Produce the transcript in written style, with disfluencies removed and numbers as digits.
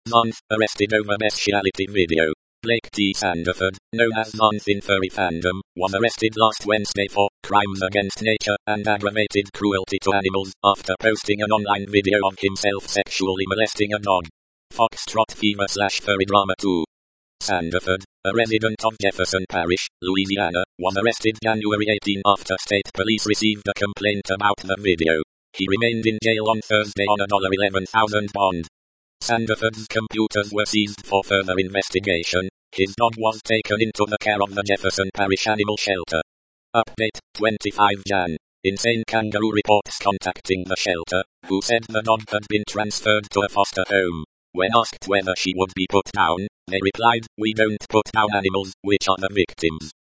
Zonth, arrested over bestiality video. Blake T. Sandiford, known as Zonth in furry fandom, was arrested last Wednesday for crimes against nature and aggravated cruelty to animals after posting an online video of himself sexually molesting a dog. Foxtrot Fever/Furry Drama 2. Sandiford, a resident of Jefferson Parish, Louisiana, was arrested January 18 after state police received a complaint about the video. He remained in jail on Thursday on a $11,000 bond. Sandiford's computers were seized for further investigation. His dog was taken into the care of the Jefferson Parish Animal Shelter. Update, 25 Jan. Insane Kangaroo reports contacting the shelter, who said the dog had been transferred to a foster home. When asked whether she would be put down, they replied, "We don't put down animals, which are the victims."